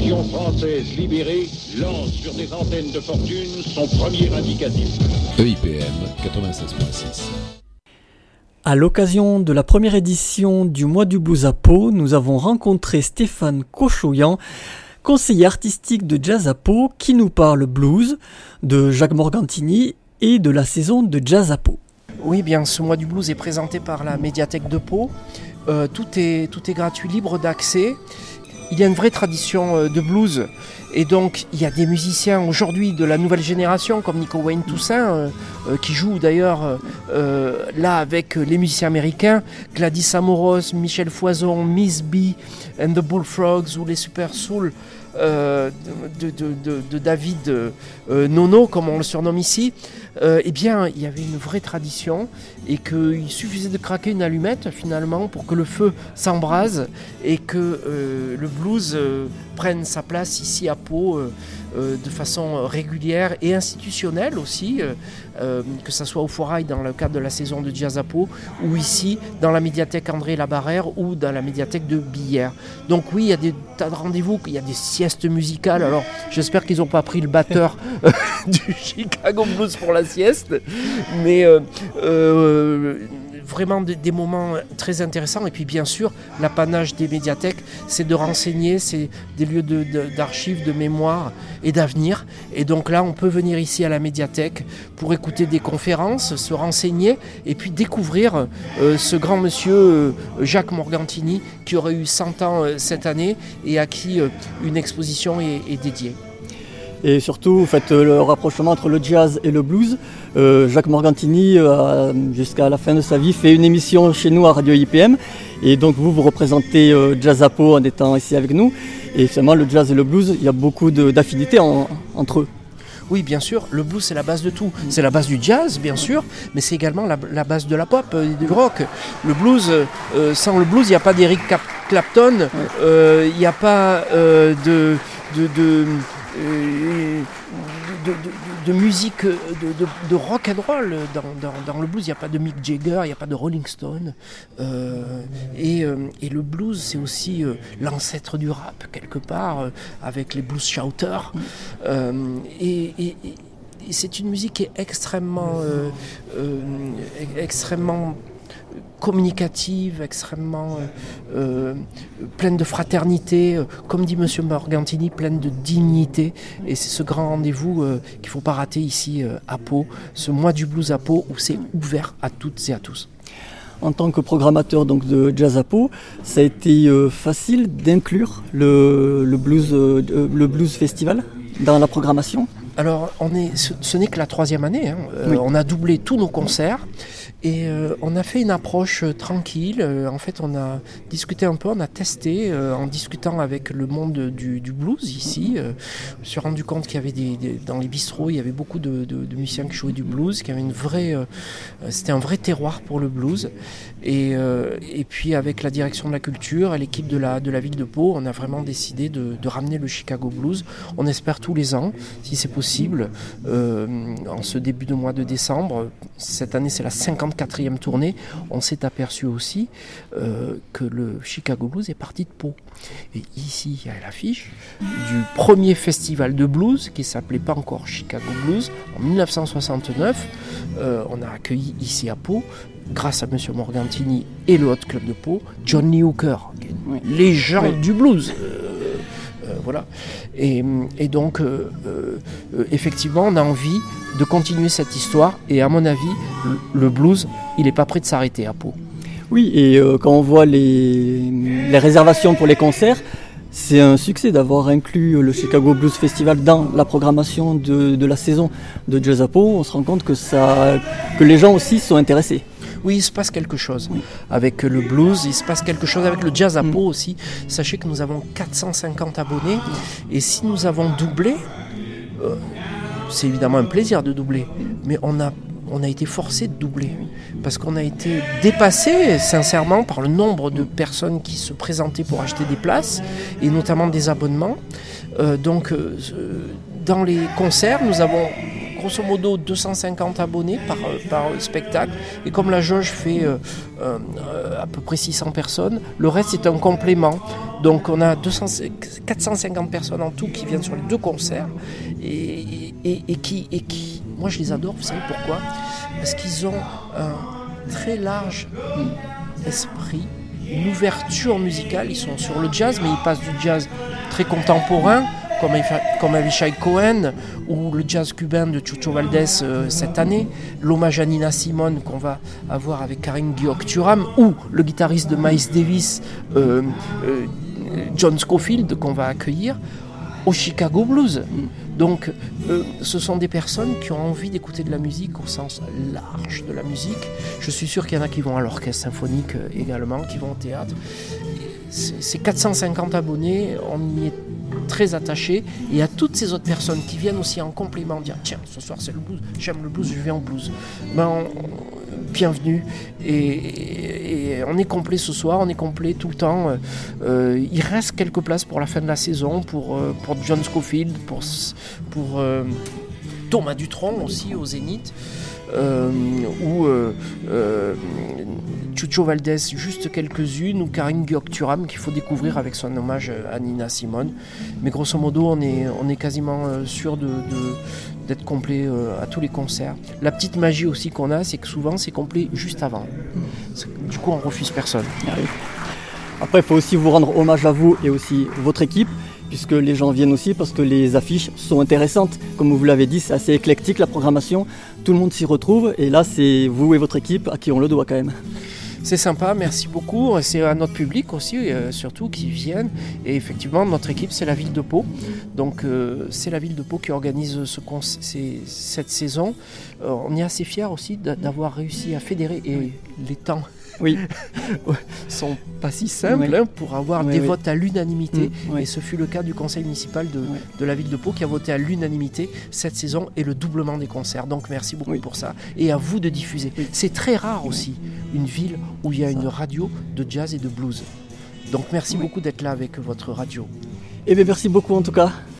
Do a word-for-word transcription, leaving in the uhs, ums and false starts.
région française libérée lance sur des antennes de fortune son premier indicatif. E I P M quatre-vingt-seize virgule six. À l'occasion de la première édition du Mois du Blues à Pau, nous avons rencontré Stéphane Cochoyan, conseiller artistique de Jazz à Pau, qui nous parle blues, de Jacques Morgantini et de la saison de Jazz à Pau. Oui, bien, ce Mois du Blues est présenté par la médiathèque de Pau. Euh, tout est, tout est gratuit, libre d'accès. Il y a une vraie tradition euh, de blues. Et donc, il y a des musiciens aujourd'hui de la nouvelle génération, comme Nico Wayne Toussaint, euh, euh, qui joue d'ailleurs euh, là avec les musiciens américains, Gladys Amoros, Michel Foison, Miss B and the Bullfrogs ou les Super Soul euh, de, de, de, de David euh, Nono, comme on le surnomme ici. Euh, eh bien, il y avait une vraie tradition et qu'il suffisait de craquer une allumette finalement pour que le feu s'embrase et que euh, le blues euh, prenne sa place ici à Pau euh, euh, de façon régulière et institutionnelle aussi, euh, euh, que ce soit au Foirail dans le cadre de la saison de Jazz à Pau ou ici dans la médiathèque André Labarrère ou dans la médiathèque de Billère. Donc oui, il y a des tas de rendez-vous, il y a des siestes musicales. Alors j'espère qu'ils n'ont pas pris le batteur du Chicago Blues pour la sieste, mais euh, euh, vraiment des, des moments très intéressants. Et puis bien sûr, l'apanage des médiathèques, c'est de renseigner, c'est des lieux de, de, d'archives, de mémoire et d'avenir. Et donc là, on peut venir ici à la médiathèque pour écouter des conférences, se renseigner et puis découvrir euh, ce grand monsieur euh, Jacques Morgantini qui aurait eu cent ans euh, cette année et à qui euh, une exposition est, est dédiée. Et surtout, vous faites le rapprochement entre le jazz et le blues. Euh, Jacques Morgantini, euh, jusqu'à la fin de sa vie, fait une émission chez nous à Radio I P M. Et donc vous, vous représentez euh, Jazz à Pau en étant ici avec nous. Et finalement, le jazz et le blues, il y a beaucoup de, d'affinités en, entre eux. Oui, bien sûr, le blues c'est la base de tout. C'est la base du jazz, bien sûr, mais c'est également la, la base de la pop et du rock. Le blues, euh, sans le blues, il n'y a pas d'Eric Clapton, euh, il n'y a pas euh, de... de, de De, de, de musique, de, de, de rock and roll dans, dans, dans le blues. Il n'y a pas de Mick Jagger, il n'y a pas de Rolling Stone. Euh, et, euh, et le blues, c'est aussi euh, l'ancêtre du rap, quelque part, euh, avec les blues shouters. Euh, et, et, et c'est une musique qui est extrêmement, euh, euh, extrêmement communicative, extrêmement euh, euh, pleine de fraternité, euh, comme dit Monsieur Morgantini, pleine de dignité. Et c'est ce grand rendez-vous euh, qu'il ne faut pas rater ici euh, à Pau, ce mois du blues à Pau où c'est ouvert à toutes et à tous. En tant que programmateur donc, de Jazz à Pau, ça a été euh, facile d'inclure le, le, blues, euh, le Blues Festival dans la programmation ? Alors, on est, ce, ce n'est que la troisième année. Hein. Euh, oui. On a doublé tous nos concerts et euh, on a fait une approche euh, tranquille. Euh, en fait, on a discuté un peu, on a testé euh, en discutant avec le monde du, du blues ici. Euh, je me suis rendu compte qu'il y avait des, des, dans les bistrots, il y avait beaucoup de, de, de musiciens qui jouaient du blues, qu'il y avait une vraie, euh, c'était un vrai terroir pour le blues. Et, euh, et puis, avec la direction de la culture et l'équipe de la, de la ville de Pau, on a vraiment décidé de, de ramener le Chicago Blues. On espère tous les ans, si c'est possible. Possible, euh, en ce début de mois de décembre. Cette année c'est la cinquante-quatrième tournée. On s'est aperçu aussi euh, que le Chicago Blues est parti de Pau. Et ici il y a l'affiche du premier festival de blues qui s'appelait pas encore Chicago Blues en dix-neuf cent soixante-neuf. Euh, on a accueilli ici à Pau, grâce à Monsieur Morgantini et le Hot Club de Pau, John Lee Hooker, qui est une légende oui. du blues. Euh, Euh, voilà. Et, et donc, euh, euh, effectivement, on a envie de continuer cette histoire. Et à mon avis, le, le blues, il n'est pas prêt de s'arrêter à Pau. Oui, et euh, quand on voit les, les réservations pour les concerts, c'est un succès d'avoir inclus le Chicago Blues Festival dans la programmation de, de la saison de Jazz à Pau. On se rend compte que, ça, que les gens aussi sont intéressés. Oui, il se passe quelque chose oui. avec le blues, il se passe quelque chose avec le jazz à Pau mmh. aussi. Sachez que nous avons quatre cent cinquante abonnés et si nous avons doublé, euh, c'est évidemment un plaisir de doubler, mais on a, on a été forcé de doubler parce qu'on a été dépassé sincèrement par le nombre de personnes qui se présentaient pour acheter des places et notamment des abonnements. Euh, donc, euh, dans les concerts, nous avons grosso modo deux cent cinquante abonnés par, par spectacle. Et comme la jauge fait euh, euh, à peu près six cents personnes, le reste est un complément. Donc on a deux cents, quatre cent cinquante personnes en tout qui viennent sur les deux concerts et, et, et, qui, et qui, moi je les adore, vous savez pourquoi ? Parce qu'ils ont un très large esprit, une ouverture musicale. Ils sont sur le jazz, mais ils passent du jazz très contemporain, comme, comme Avishai Cohen, ou le jazz cubain de Chucho Valdés euh, cette année, l'hommage à Nina Simone qu'on va avoir avec Karine Gyok-Turam, ou le guitariste de Miles Davis, euh, euh, John Scofield, qu'on va accueillir, au Chicago Blues. Donc euh, ce sont des personnes qui ont envie d'écouter de la musique au sens large de la musique. Je suis sûr qu'il y en a qui vont à l'orchestre symphonique euh, également, qui vont au théâtre. C'est, c'est quatre cent cinquante abonnés, on y est très attaché, et à toutes ces autres personnes qui viennent aussi en complément dire tiens, ce soir c'est le blues, j'aime le blues, je viens au blues, ben, on, bienvenue, et, et on est complet ce soir, on est complet tout le temps. Euh, il reste quelques places pour la fin de la saison, pour, euh, pour John Scofield, pour, pour euh, Thomas Dutronc aussi au Zénith, euh, ou euh, euh, Chucho Valdés, juste quelques-unes, ou Karine Gyok-Turam qu'il faut découvrir avec son hommage à Nina Simone. Mais grosso modo, on est, on est quasiment sûr de, de, d'être complet à tous les concerts. La petite magie aussi qu'on a, c'est que souvent c'est complet juste avant. Du coup, on refuse personne. Après, il faut aussi vous rendre hommage à vous et aussi votre équipe, puisque les gens viennent aussi parce que les affiches sont intéressantes. Comme vous l'avez dit, c'est assez éclectique la programmation, tout le monde s'y retrouve, et là c'est vous et votre équipe à qui on le doit quand même. C'est sympa, merci beaucoup. C'est à notre public aussi, euh, surtout, qui viennent. Et effectivement, notre équipe, c'est la ville de Pau. Donc, euh, c'est la ville de Pau qui organise ce con- ces, cette saison. Euh, on est assez fiers aussi d'avoir réussi à fédérer. Et les temps oui. sont pas si simples oui. hein, pour avoir oui, des oui. votes à l'unanimité. Mmh, oui. Et ce fut le cas du conseil municipal de, oui. de la ville de Pau qui a voté à l'unanimité cette saison et le doublement des concerts. Donc, merci beaucoup oui. pour ça. Et à vous de diffuser. Oui. C'est très rare aussi, une ville où il y a une radio de jazz et de blues. Donc merci oui. beaucoup d'être là avec votre radio. Eh bien merci beaucoup en tout cas.